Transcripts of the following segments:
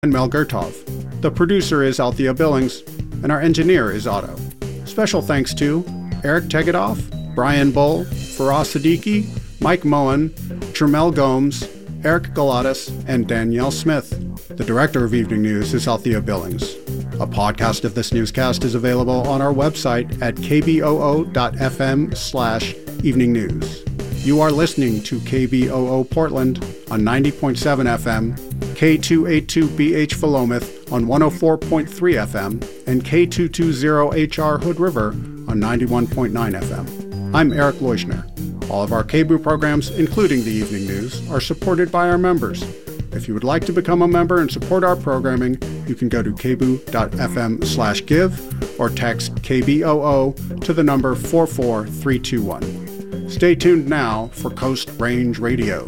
and Mel Gertov. The producer is Althea Billings, and our engineer is Otto. Special thanks to Eric Tegedoff, Brian Bull, Faraz Siddiqui, Mike Moen, Tremel Gomes, Eric Galatas, and Danielle Smith. The director of Evening News is Althea Billings. A podcast of this newscast is available on our website at kboo.fm/evening news. You are listening to KBOO Portland on 90.7 FM, K282BH Philomath on 104.3 FM, and K220HR Hood River on 91.9 FM. I'm Eric Leuschner. All of our KBOO programs, including the Evening News, are supported by our members. If you would like to become a member and support our programming, you can go to kboo.fm/give or text KBOO to the number 44321. Stay tuned now for Coast Range Radio.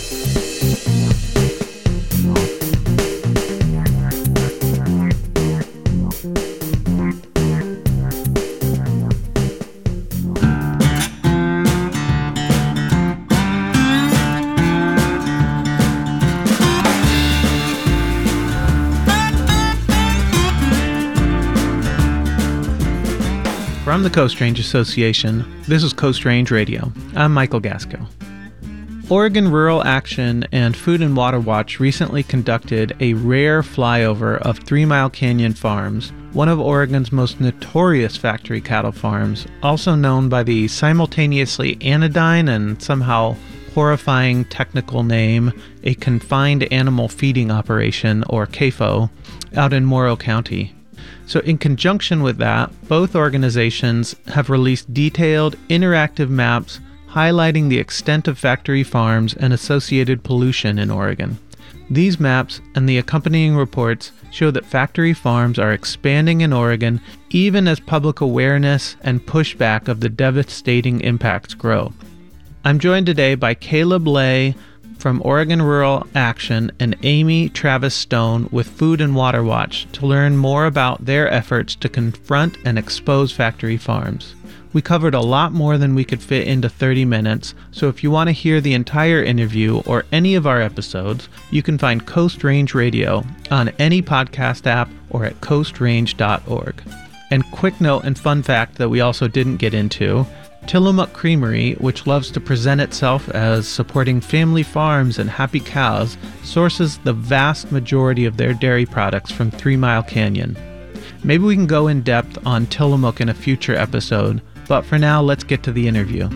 From the Coast Range Association, this is Coast Range Radio. I'm Michael Gasco. Oregon Rural Action and Food and Water Watch recently conducted a rare flyover of 3 Mile Canyon Farms, one of Oregon's most notorious factory cattle farms, also known by the simultaneously anodyne and somehow horrifying technical name, a Confined Animal Feeding Operation, or CAFO, out in Morrow County. So in conjunction with that, both organizations have released detailed, interactive maps highlighting the extent of factory farms and associated pollution in Oregon. These maps and the accompanying reports show that factory farms are expanding in Oregon even as public awareness and pushback of the devastating impacts grow. I'm joined today by Caleb Lay from Oregon Rural Action and Amy Travis Stone with Food and Water Watch to learn more about their efforts to confront and expose factory farms. We covered a lot more than we could fit into 30 minutes, so if you want to hear the entire interview or any of our episodes, you can find Coast Range Radio on any podcast app or at coastrange.org. And quick note and fun fact that we also didn't get into, Tillamook Creamery, which loves to present itself as supporting family farms and happy cows, sources the vast majority of their dairy products from 3 Mile Canyon. Maybe we can go in depth on Tillamook in a future episode, but for now, let's get to the interview.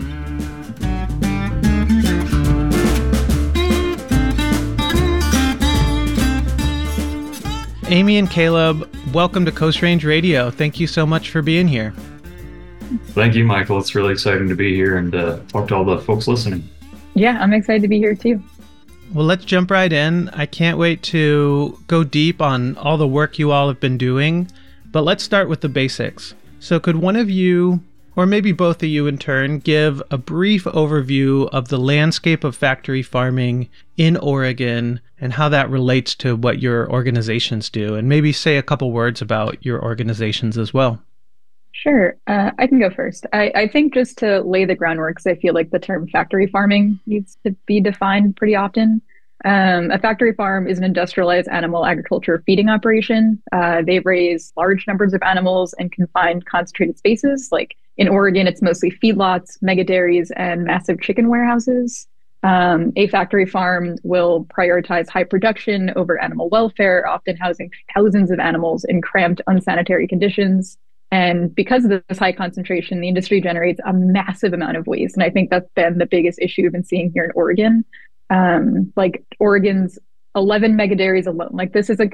Amy and Caleb, welcome to Coast Range Radio. Thank you so much for being here. Thank you, Michael. It's really exciting to be here and talk to all the folks listening. Yeah, I'm excited to be here too. Well, let's jump right in. I can't wait to go deep on all the work you all have been doing, but let's start with the basics. So could one of you, or maybe both of you in turn, give a brief overview of the landscape of factory farming in Oregon and how that relates to what your organizations do, and maybe say a couple words about your organizations as well? Sure. I can go first. I think just to lay the groundwork, because I feel like the term factory farming needs to be defined pretty often. A factory farm is an industrialized animal agriculture feeding operation. They raise large numbers of animals in confined, concentrated spaces. Like in Oregon, it's mostly feedlots, mega dairies, and massive chicken warehouses. A factory farm will prioritize high production over animal welfare, often housing thousands of animals in cramped, unsanitary conditions. And because of this high concentration, the industry generates a massive amount of waste. And I think that's been the biggest issue we've been seeing here in Oregon. Like Oregon's 11 mega dairies alone. Like this isn't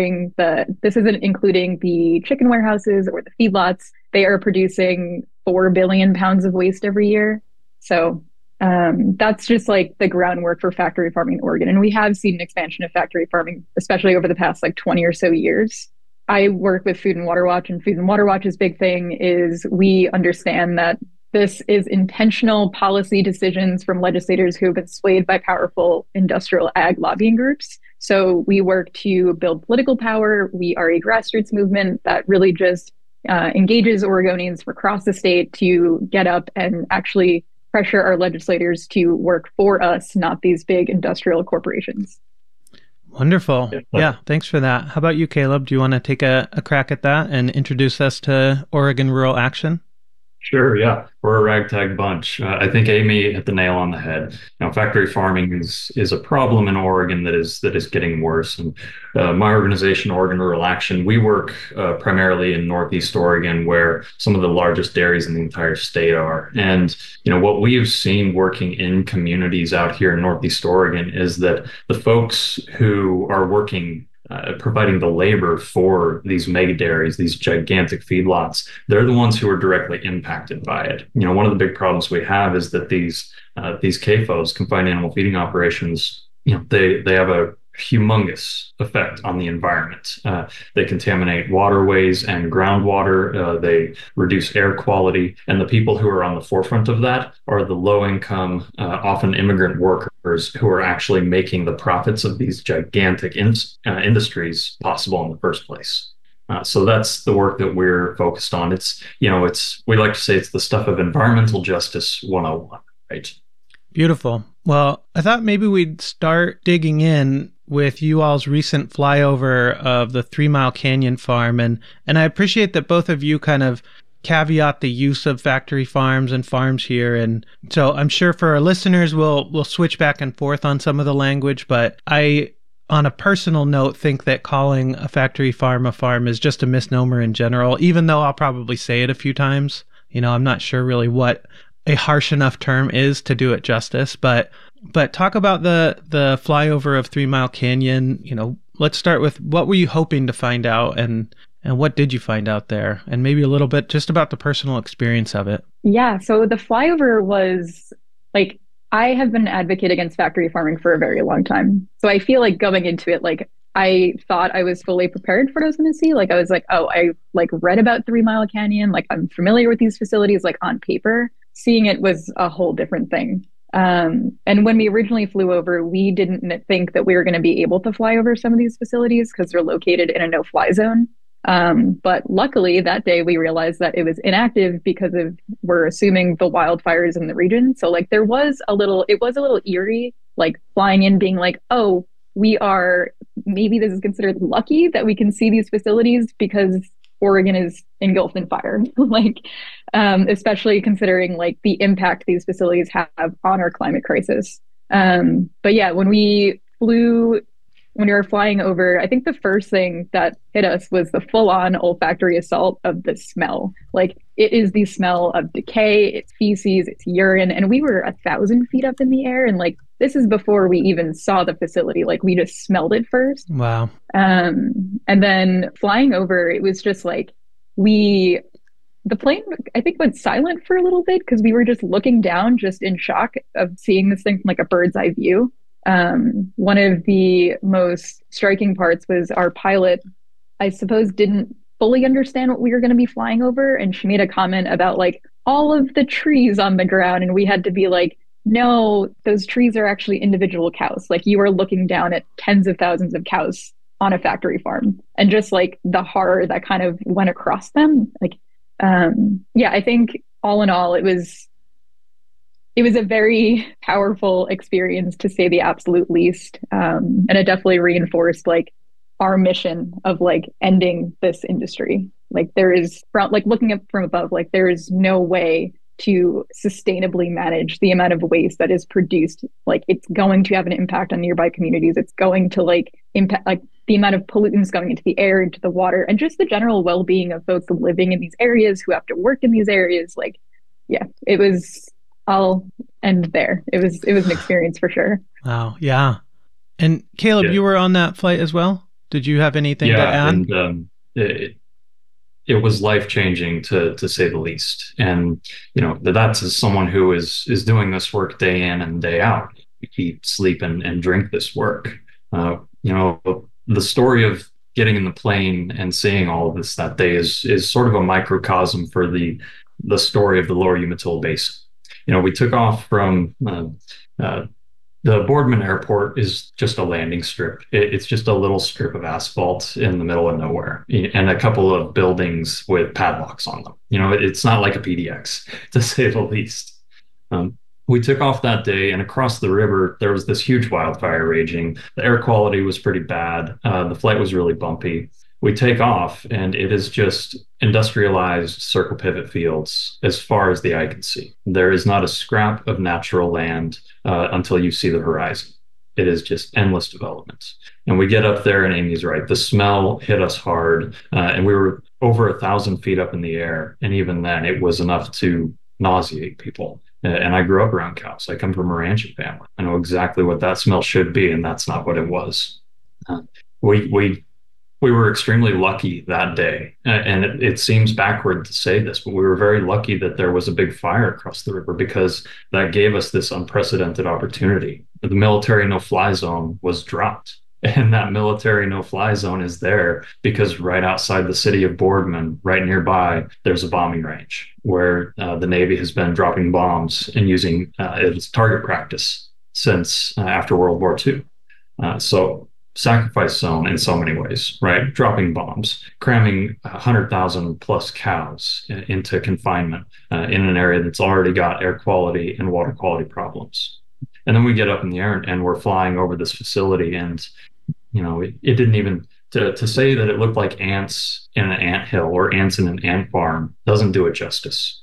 including the chicken warehouses or the feedlots. They are producing 4 billion pounds of waste every year. So that's just like the groundwork for factory farming in Oregon. And we have seen an expansion of factory farming, especially over the past like 20 or so years. I work with Food and Water Watch, and Food and Water Watch's big thing is we understand that this is intentional policy decisions from legislators who have been swayed by powerful industrial ag lobbying groups. So we work to build political power. We are a grassroots movement that really just engages Oregonians from across the state to get up and actually pressure our legislators to work for us, not these big industrial corporations. Wonderful. Yeah, thanks for that. How about you, Caleb? Do you want to take a crack at that and introduce us to Oregon Rural Action? Sure, yeah. We're a ragtag bunch. I think Amy hit the nail on the head. Factory farming is a problem in Oregon that is getting worse. And my organization, Oregon Rural Action, we work primarily in Northeast Oregon, where some of the largest dairies in the entire state are. And what we've seen working in communities out here in Northeast Oregon is that the folks who are working providing the labor for these mega dairies, these gigantic feedlots, they're the ones who are directly impacted by it. One of the big problems we have is that these CAFOs, confined animal feeding operations, they have a humongous effect on the environment. They contaminate waterways and groundwater. They reduce air quality. And the people who are on the forefront of that are the low-income, often immigrant workers who are actually making the profits of these gigantic industries possible in the first place. So that's the work that we're focused on. We like to say it's the stuff of environmental justice 101, right? Beautiful. Well, I thought maybe we'd start digging in with you all's recent flyover of the 3 Mile Canyon farm. And I appreciate that both of you kind of caveat the use of factory farms and farms here. And so I'm sure for our listeners, we'll switch back and forth on some of the language, but I, on a personal note, think that calling a factory farm a farm is just a misnomer in general, even though I'll probably say it a few times. I'm not sure really what a harsh enough term is to do it justice, but talk about the flyover of 3 Mile Canyon. Let's start with, what were you hoping to find out, and what did you find out there? And maybe a little bit just about the personal experience of it. Yeah, so the flyover was like, I have been an advocate against factory farming for a very long time. So I feel like going into it, like, I thought I was fully prepared for what I was going to see. Like, I was like, oh, I read about 3 Mile Canyon. Like, I'm familiar with these facilities, like, on paper. Seeing it was a whole different thing. And when we originally flew over, we didn't think that we were going to be able to fly over some of these facilities because they're located in a no-fly zone. But luckily that day we realized that it was inactive because we're assuming the wildfires in the region. So like it was a little eerie, like flying in being like, oh, maybe this is considered lucky that we can see these facilities because Oregon is engulfed in fire, especially considering like the impact these facilities have on our climate crisis. But yeah, when we were flying over, I think the first thing that hit us was the full-on olfactory assault of the smell. Like, it is the smell of decay, it's feces, it's urine, and we were 1,000 feet up in the air, and like, this is before we even saw the facility. Like, we just smelled it first. Wow. And then flying over, it was just like, the plane, I think, went silent for a little bit because we were just looking down, just in shock of seeing this thing from like a bird's eye view. One of the most striking parts was our pilot, I suppose, didn't fully understand what we were going to be flying over. And she made a comment about like all of the trees on the ground. And we had to be like, no, those trees are actually individual cows. Like, you are looking down at tens of thousands of cows on a factory farm, and just like the horror that kind of went across them. Like, yeah, I think all in all, it was a very powerful experience, to say the absolute least. And it definitely reinforced like our mission of like ending this industry. Like, looking up from above, like there is no way to sustainably manage the amount of waste that is produced. Like, it's going to have an impact on nearby communities. It's going to like impact like the amount of pollutants going into the air, into the water, and just the general well-being of folks living in these areas who have to work in these areas. Like, yeah, I'll end there. It was an experience for sure. Wow. Yeah. And Caleb, you were on that flight as well. Did you have anything to add? And it was life-changing to say the least. And that's as someone who is doing this work day in and day out. Eat, sleep, and drink this work. The story of getting in the plane and seeing all of this that day is sort of a microcosm for the story of the Lower Umatilla Basin. We took off from the Boardman Airport is just a landing strip. It's just a little strip of asphalt in the middle of nowhere and a couple of buildings with padlocks on them. It's not like a PDX, to say the least. We took off that day, and across the river, there was this huge wildfire raging. The air quality was pretty bad. The flight was really bumpy. We take off, and it is just industrialized circle pivot fields as far as the eye can see. There is not a scrap of natural land until you see the horizon. It is just endless development. And we get up there, and Amy's right. The smell hit us hard, and we were over 1,000 feet up in the air. And even then, it was enough to nauseate people. And I grew up around cows. I come from a ranching family. I know exactly what that smell should be, and that's not what it was. We were extremely lucky that day, and it seems backward to say this, but we were very lucky that there was a big fire across the river because that gave us this unprecedented opportunity. The military no-fly zone was dropped. And that military no-fly zone is there because right outside the city of Boardman, right nearby, there's a bombing range where the Navy has been dropping bombs and using it as target practice since after World War II. So sacrifice zone in so many ways, right? Dropping bombs, cramming 100,000 plus cows into confinement in an area that's already got air quality and water quality problems. And then we get up in the air and we're flying over this facility, and it didn't even to say that it looked like ants in an ant hill or ants in an ant farm doesn't do it justice.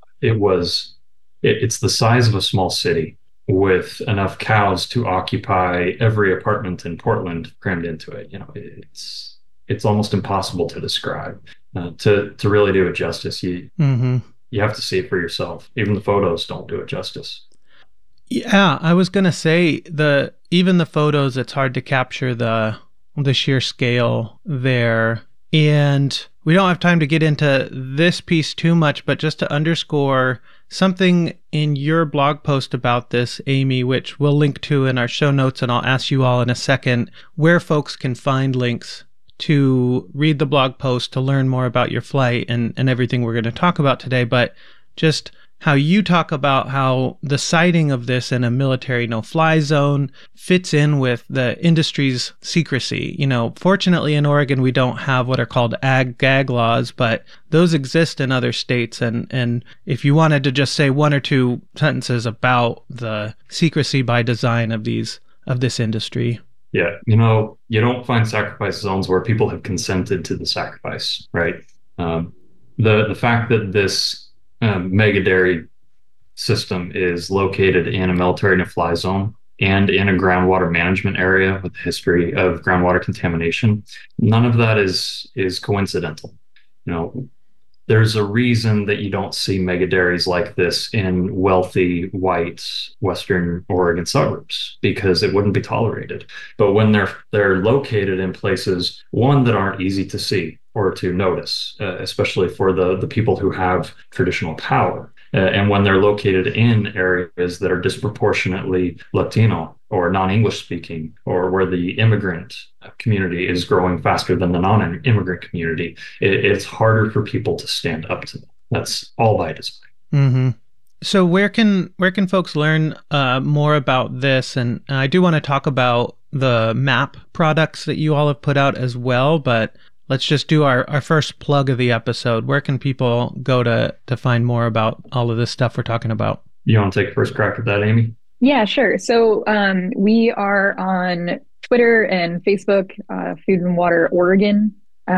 It's the size of a small city with enough cows to occupy every apartment in Portland crammed into it. It's almost impossible to describe. To really do it justice, you have to see it for yourself. Even the photos don't do it justice. Yeah, I was gonna say even the photos, it's hard to capture the sheer scale there. And we don't have time to get into this piece too much, but just to underscore something in your blog post about this, Amy, which we'll link to in our show notes, and I'll ask you all in a second where folks can find links to read the blog post to learn more about your flight and everything we're going to talk about today. But just how you talk about how the siting of this in a military no-fly zone fits in with the industry's secrecy. Fortunately in Oregon, we don't have what are called ag-gag laws, but those exist in other states. And if you wanted to just say one or two sentences about the secrecy by design of this industry. Yeah, you don't find sacrifice zones where people have consented to the sacrifice, right? The fact that this mega dairy system is located in a military no-fly zone and in a groundwater management area with a history of groundwater contamination. None of that is coincidental. There's a reason that you don't see mega dairies like this in wealthy white Western Oregon suburbs, because it wouldn't be tolerated. But when they're located in places, one, that aren't easy to see or to notice, especially for the people who have traditional power. And when they're located in areas that are disproportionately Latino or non-English speaking, or where the immigrant community is growing faster than the non-immigrant community, it's harder for people to stand up to them. That's all by design. Mm-hmm. So where can folks learn more about this? And I do want to talk about the map products that you all have put out as well, but let's just do our first plug of the episode. Where can people go to find more about all of this stuff we're talking about? You want to take first crack at that, Amy? Yeah, sure. So we are on Twitter and Facebook, Food and Water Oregon.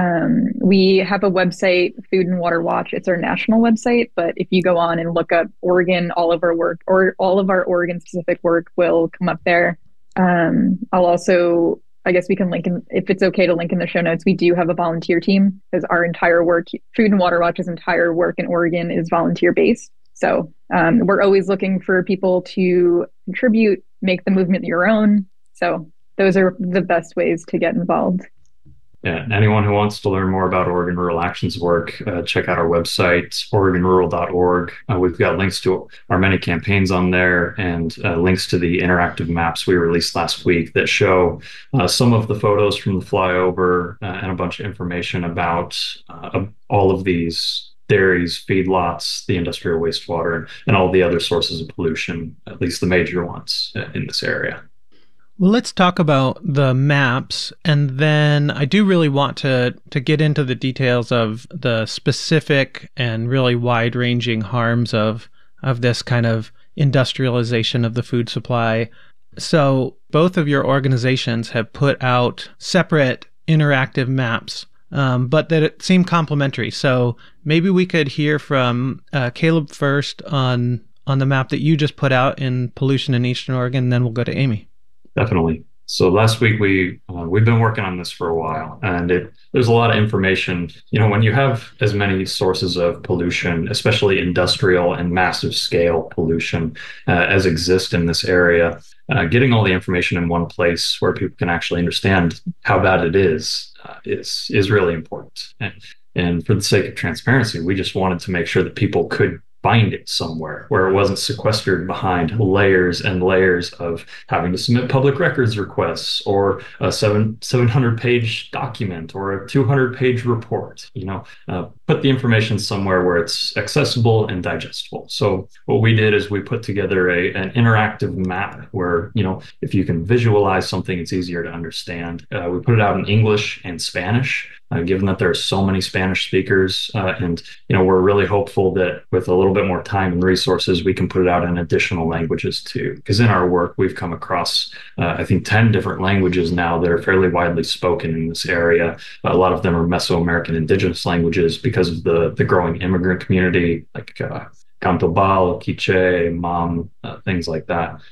We have a website, Food and Water Watch. It's our national website, but if you go on and look up Oregon, all of our work, or all of our Oregon specific work will come up there. I'll also, I guess we can link in, if it's okay to link in the show notes, we do have a volunteer team, because our entire work, Food and Water Watch's entire work in Oregon is volunteer based. So we're always looking for people to contribute, make the movement your own. So those are the best ways to get involved. Yeah, anyone who wants to learn more about Oregon Rural Action's work, check out our website, OregonRural.org. We've got links to our many campaigns on there, and links to the interactive maps we released last week that show some of the photos from the flyover and a bunch of information about all of these dairies, feedlots, the industrial wastewater, and all the other sources of pollution, at least the major ones in this area. Well, let's talk about the maps, and then I do really want to get into the details of the specific and really wide-ranging harms of this kind of industrialization of the food supply. So both of your organizations have put out separate interactive maps, but that it seem complementary. So maybe we could hear from Caleb first on the map that you just put out in pollution in Eastern Oregon, and then we'll go to Amy. Definitely. So last week we've been working on this for a while, and there's a lot of information. When you have as many sources of pollution, especially industrial and massive scale pollution as exist in this area, getting all the information in one place where people can actually understand how bad it is really important. And for the sake of transparency, we just wanted to make sure that people could find it somewhere where it wasn't sequestered behind layers and layers of having to submit public records requests or a 700-page document or a 200-page report. Put the information somewhere where it's accessible and digestible. So what we did is we put together an interactive map where, if you can visualize something, it's easier to understand. We put it out in English and Spanish. Given that there are so many Spanish speakers, and we're really hopeful that with a little bit more time and resources, we can put it out in additional languages too. Because in our work, we've come across, I think, 10 different languages now that are fairly widely spoken in this area. A lot of them are Mesoamerican indigenous languages because of the growing immigrant community, like Cantobal, Quiche, Mam, things like that.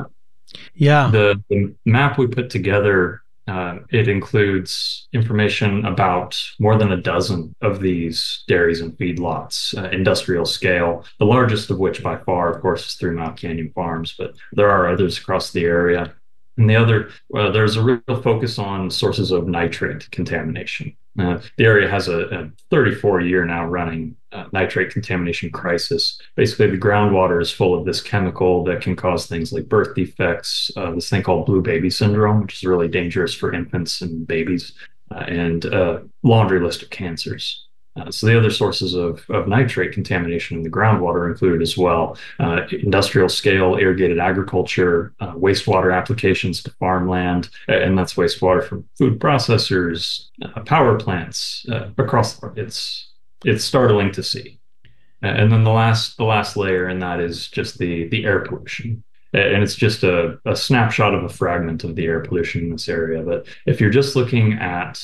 Yeah. The map we put together, it includes information about more than a dozen of these dairies and feedlots, industrial scale, the largest of which by far, of course, is through Mount Canyon Farms, but there are others across the area. And the other, there's a real focus on sources of nitrate contamination. The area has a 34-year now running nitrate contamination crisis. Basically, the groundwater is full of this chemical that can cause things like birth defects, this thing called blue baby syndrome, which is really dangerous for infants and babies, and laundry list of cancers. So the other sources of nitrate contamination in the groundwater included as well industrial scale irrigated agriculture, wastewater applications to farmland, and that's wastewater from food processors, power plants across the board. It's startling to see. And then the last layer in that is just the air pollution. And it's just a snapshot of a fragment of the air pollution in this area. But if you're just looking at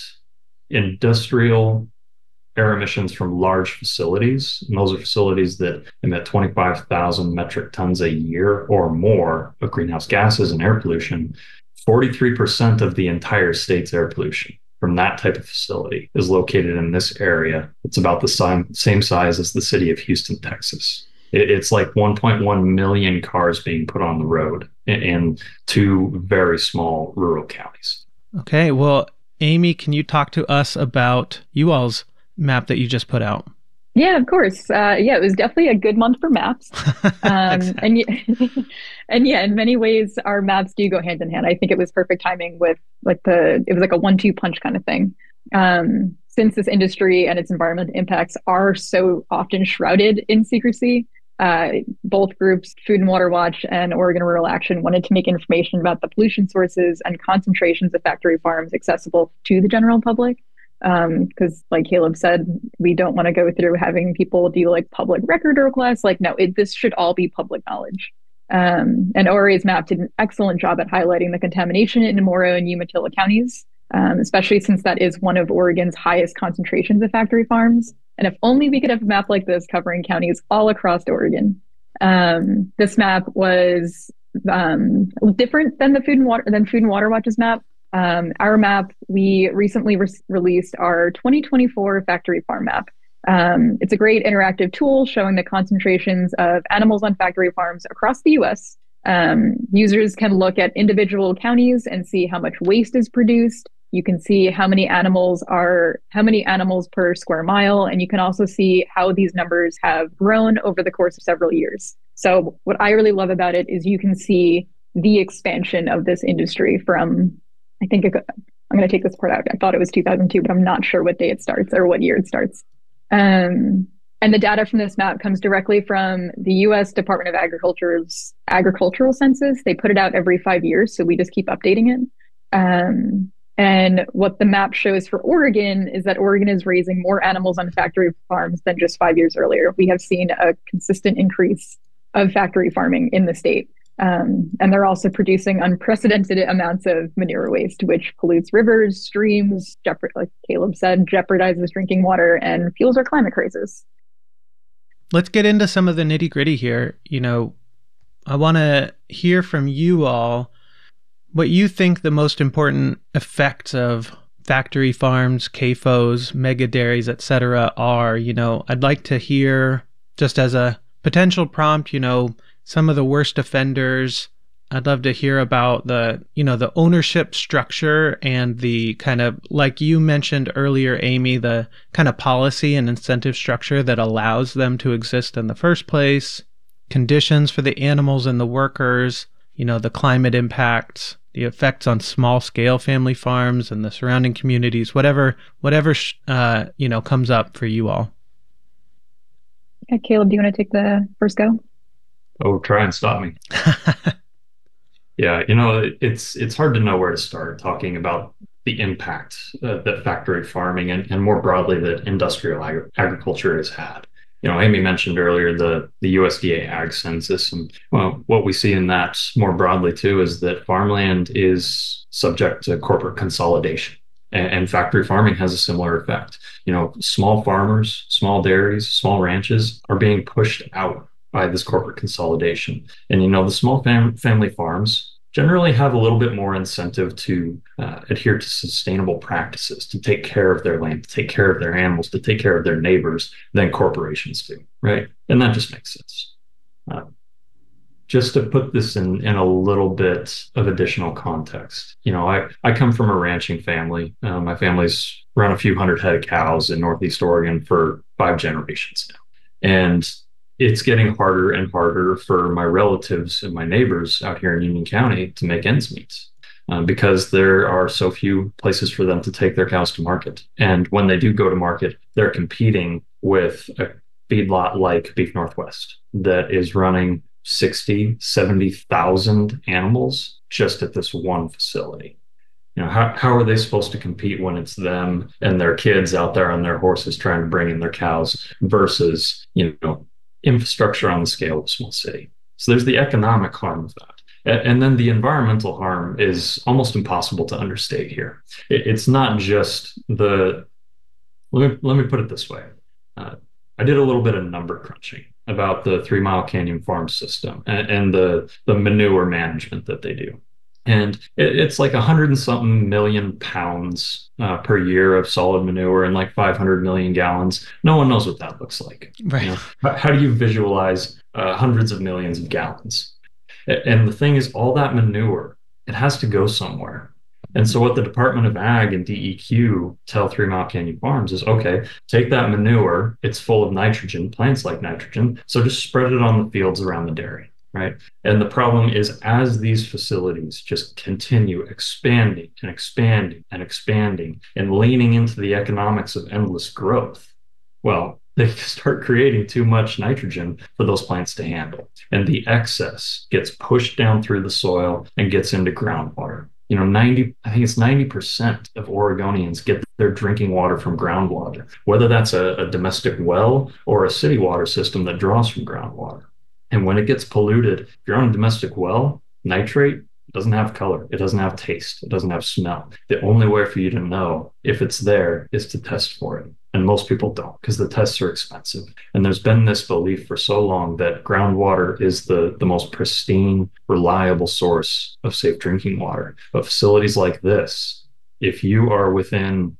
industrial air emissions from large facilities, and those are facilities that emit 25,000 metric tons a year or more of greenhouse gases and air pollution, 43% of the entire state's air pollution from that type of facility is located in this area. It's about the same size as the city of Houston, Texas. It's like 1.1 million cars being put on the road in two very small rural counties. Okay, well, Amy, can you talk to us about you all's map that you just put out? Yeah, of course. It was definitely a good month for maps. And in many ways, our maps do go hand in hand. I think it was perfect timing with it was like a 1-2 punch kind of thing. Since this industry and its environmental impacts are so often shrouded in secrecy, both groups, Food and Water Watch and Oregon Rural Action, wanted to make information about the pollution sources and concentrations of factory farms accessible to the general public. Because like Caleb said, we don't want to go through having people do like public record requests. This should all be public knowledge. And ORA's map did an excellent job at highlighting the contamination in Morrow and Umatilla counties, especially since that is one of Oregon's highest concentrations of factory farms. And if only we could have a map like this covering counties all across Oregon. This map was different than the Food and Water Watch's map. Our map, we recently released our 2024 factory farm map. It's a great interactive tool showing the concentrations of animals on factory farms across the U.S. Users can look at individual counties and see how much waste is produced. You can see how many animals per square mile, and you can also see how these numbers have grown over the course of several years. So what I really love about it is you can see the expansion of this industry from, I'm going to take this part out. I thought it was 2002, but I'm not sure what day it starts or what year it starts. And the data from this map comes directly from the U.S. Department of Agriculture's agricultural census. They put it out every 5 years, so we just keep updating it. And what the map shows for Oregon is that Oregon is raising more animals on factory farms than just 5 years earlier. We have seen a consistent increase of factory farming in the state. And they're also producing unprecedented amounts of manure waste, which pollutes rivers, streams, like Caleb said, jeopardizes drinking water and fuels our climate crisis. Let's get into some of the nitty gritty here. I want to hear from you all what you think the most important effects of factory farms, CAFOs, mega dairies, etc. are. I'd like to hear, just as a potential prompt, some of the worst offenders. I'd love to hear about the ownership structure and the kind of, like you mentioned earlier, Amy, the kind of policy and incentive structure that allows them to exist in the first place, conditions for the animals and the workers, the climate impacts, the effects on small-scale family farms and the surrounding communities, whatever comes up for you all. Caleb, do you want to take the first go? Oh, try and stop me. Yeah, it's hard to know where to start talking about the impact that factory farming and more broadly that industrial agriculture has had. Amy mentioned earlier the USDA Ag Census, and what we see in that more broadly too is that farmland is subject to corporate consolidation, and factory farming has a similar effect. Small farmers, small dairies, small ranches are being pushed out by this corporate consolidation. And, the small family farms generally have a little bit more incentive to adhere to sustainable practices, to take care of their land, to take care of their animals, to take care of their neighbors than corporations do, right? And that just makes sense. Just to put this in a little bit of additional context, I come from a ranching family. My family's run a few hundred head of cows in Northeast Oregon for 5 generations now. And it's getting harder and harder for my relatives and my neighbors out here in Union County to make ends meet because there are so few places for them to take their cows to market. And when they do go to market, they're competing with a feedlot like Beef Northwest that is running 60, 70,000 animals just at this one facility. How are they supposed to compete when it's them and their kids out there on their horses trying to bring in their cows versus, infrastructure on the scale of a small city? So there's the economic harm of that. And then the environmental harm is almost impossible to understate here. It's not just let me put it this way. I did a little bit of number crunching about the 3 Mile Canyon farm system and the manure management that they do. And it's like 100 and something million pounds per year of solid manure and like 500 million gallons. No one knows what that looks like. Right. How do you visualize hundreds of millions of gallons? And the thing is, all that manure, it has to go somewhere. And so what the Department of Ag and DEQ tell 3 Mile Canyon Farms is, okay, take that manure. It's full of nitrogen. Plants like nitrogen. So just spread it on the fields around the dairy. Right. And the problem is, as these facilities just continue expanding and expanding and expanding and leaning into the economics of endless growth, well, they start creating too much nitrogen for those plants to handle. And the excess gets pushed down through the soil and gets into groundwater. I think it's 90% of Oregonians get their drinking water from groundwater, whether that's a domestic well or a city water system that draws from groundwater. And when it gets polluted, if you're on a domestic well, nitrate doesn't have color. It doesn't have taste. It doesn't have smell. The only way for you to know if it's there is to test for it. And most people don't because the tests are expensive. And there's been this belief for so long that groundwater is the most pristine, reliable source of safe drinking water. But facilities like this, if you are within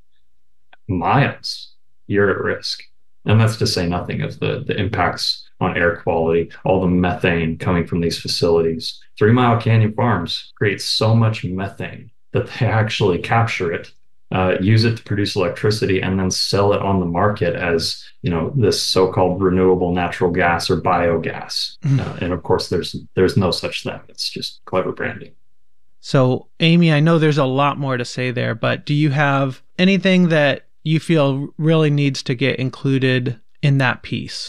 miles, you're at risk. And that's to say nothing of the impacts on air quality, all the methane coming from these facilities. 3 Mile Canyon Farms creates so much methane that they actually capture it, use it to produce electricity, and then sell it on the market as, this so-called renewable natural gas or biogas. And of course, there's no such thing. It's just clever branding. So, Amy, I know there's a lot more to say there, but do you have anything that you feel really needs to get included in that piece?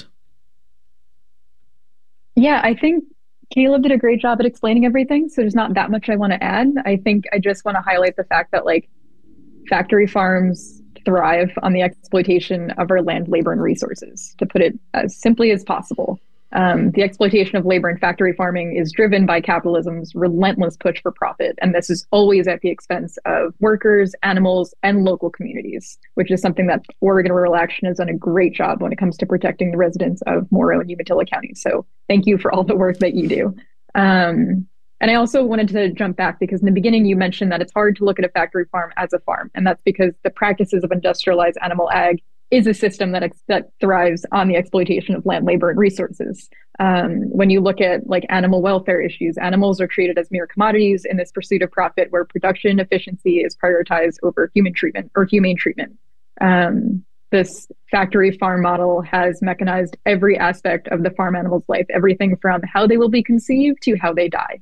Yeah, I think Caleb did a great job at explaining everything. So there's not that much I want to add. I think I just want to highlight the fact that factory farms thrive on the exploitation of our land, labor, and resources, to put it as simply as possible. The exploitation of labor and factory farming is driven by capitalism's relentless push for profit. And this is always at the expense of workers, animals, and local communities, which is something that Oregon Rural Action has done a great job when it comes to protecting the residents of Morrow and Umatilla counties. So thank you for all the work that you do. And I also wanted to jump back because in the beginning you mentioned that it's hard to look at a factory farm as a farm. And that's because the practices of industrialized animal ag is a system that thrives on the exploitation of land, labor, and resources. When you look at like animal welfare issues, animals are treated as mere commodities in this pursuit of profit where production efficiency is prioritized over human treatment or humane treatment. This factory farm model has mechanized every aspect of the farm animal's life, everything from how they will be conceived to how they die.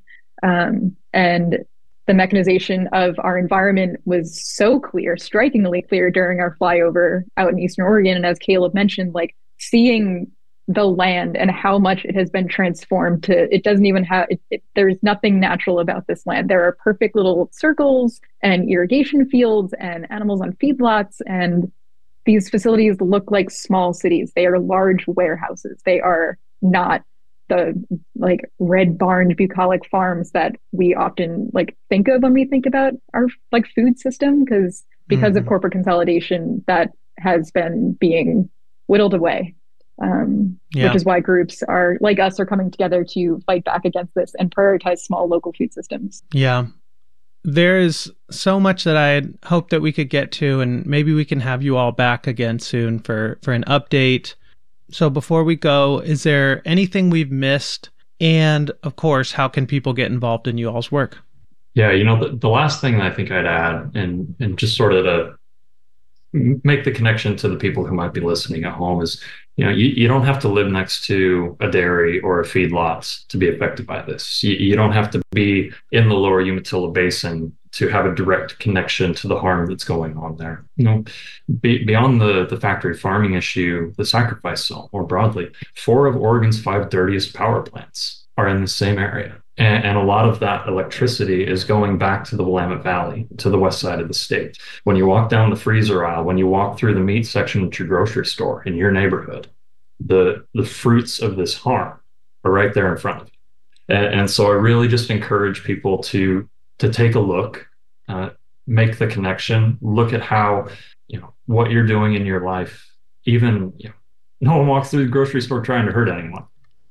And the mechanization of our environment was so clear, strikingly clear during our flyover out in Eastern Oregon. And as Caleb mentioned, like seeing the land and how much it has been transformed to, it doesn't even have, there's nothing natural about this land. There are perfect little circles and irrigation fields and animals on feedlots. And these facilities look like small cities. They are large warehouses. They are not the like red barned bucolic farms that we often like think of when we think about our like food system, because of corporate consolidation that has been being whittled away. Which is why groups are like us are coming together to fight back against this and prioritize small local food systems. Yeah. There's so much that I hope that we could get to, and maybe we can have you all back again soon for an update. So before we go, is there anything we've missed? And of course, how can people get involved in you all's work? Yeah, the last thing that I think I'd add, and just sort of to make the connection to the people who might be listening at home is, you don't have to live next to a dairy or a feedlot to be affected by this. You don't have to be in the lower Umatilla Basin to have a direct connection to the harm that's going on there. Beyond the factory farming issue, the sacrifice zone more broadly, 4 of Oregon's 5 dirtiest power plants are in the same area. And a lot of that electricity is going back to the Willamette Valley, to the west side of the state. When you walk down the freezer aisle, when you walk through the meat section at your grocery store in your neighborhood, the fruits of this harm are right there in front of you. And so I really just encourage people to take a look, make the connection, look at how, what you're doing in your life. Even, no one walks through the grocery store trying to hurt anyone.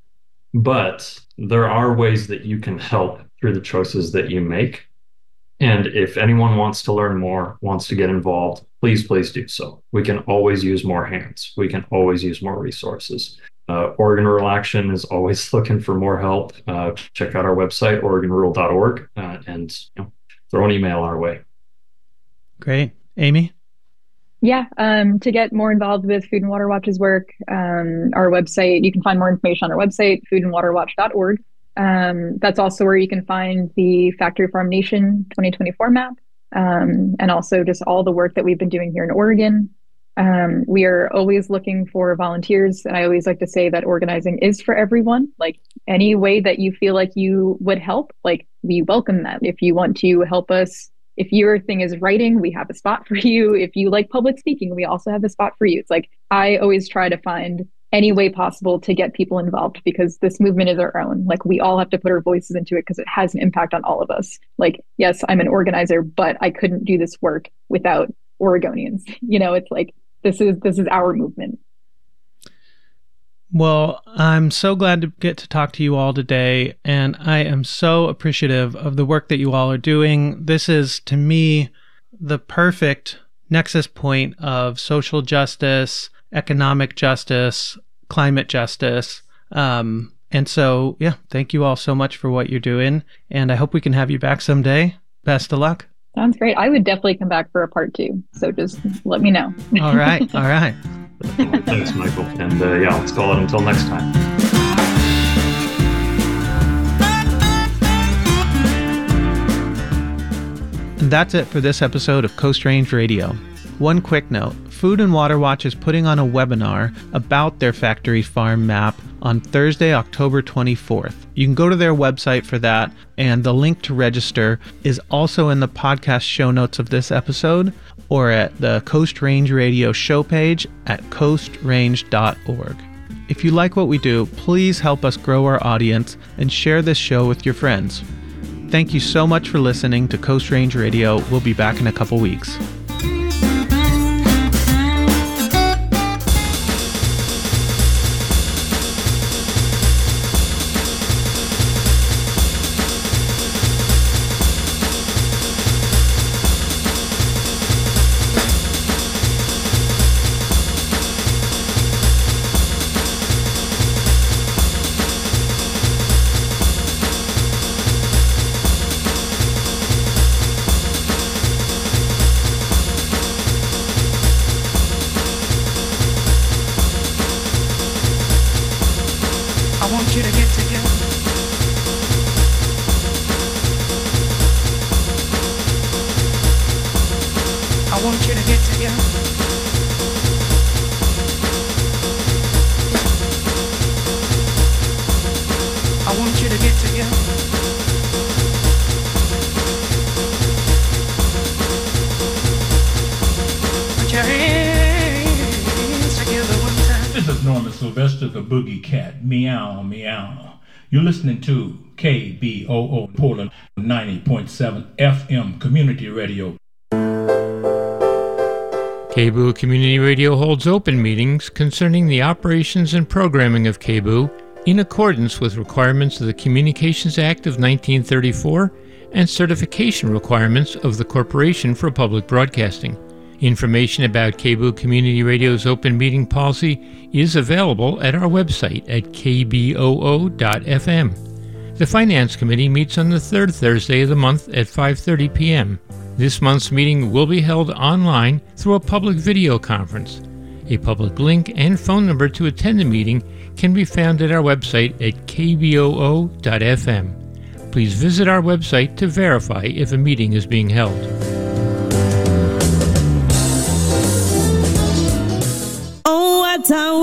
But there are ways that you can help through the choices that you make. And if anyone wants to learn more, wants to get involved, please do so. We can always use more hands. We can always use more resources. Oregon Rural Action is always looking for more help. Check out our website, oregonrural.org, and throw an email our way. Great. Amy? Yeah, to get more involved with Food and Water Watch's work, our website, you can find more information on our website, foodandwaterwatch.org. That's also where you can find the Factory Farm Nation 2024 map, and also just all the work that we've been doing here in Oregon. We are always looking for volunteers, and I always like to say that organizing is for everyone. Like any way that you feel like you would help, like we welcome that. If you want to help us, if your thing is writing, we have a spot for you. If you like public speaking, we also have a spot for you. It's like, I always try to find any way possible to get people involved because this movement is our own. Like we all have to put our voices into it because it has an impact on all of us. Like, yes, I'm an organizer, but I couldn't do this work without Oregonians. It's like, this is our movement. Well, I'm so glad to get to talk to you all today, and I am so appreciative of the work that you all are doing. This is, to me, the perfect nexus point of social justice, economic justice, climate justice. And so, thank you all so much for what you're doing, and I hope we can have you back someday. Best of luck. Sounds great. I would definitely come back for a part 2, so just let me know. All right. Thanks, Michael. And let's call it until next time. And that's it for this episode of Coast Range Radio. One quick note, Food and Water Watch is putting on a webinar about their factory farm map on Thursday, October 24th. You can go to their website for that, and the link to register is also in the podcast show notes of this episode or at the Coast Range Radio show page at coastrange.org. If you like what we do, please help us grow our audience and share this show with your friends. Thank you so much for listening to Coast Range Radio. We'll be back in a couple weeks. Sylvester the Boogie Cat, meow, meow. You're listening to KBOO Portland 90.7 FM Community Radio. KBOO Community Radio holds open meetings concerning the operations and programming of KBOO in accordance with requirements of the Communications Act of 1934 and certification requirements of the Corporation for Public Broadcasting. Information about KBOO Community Radio's open meeting policy is available at our website at kboo.fm. The Finance Committee meets on the third Thursday of the month at 5:30 p.m. This month's meeting will be held online through a public video conference. A public link and phone number to attend the meeting can be found at our website at kboo.fm. Please visit our website to verify if a meeting is being held. Time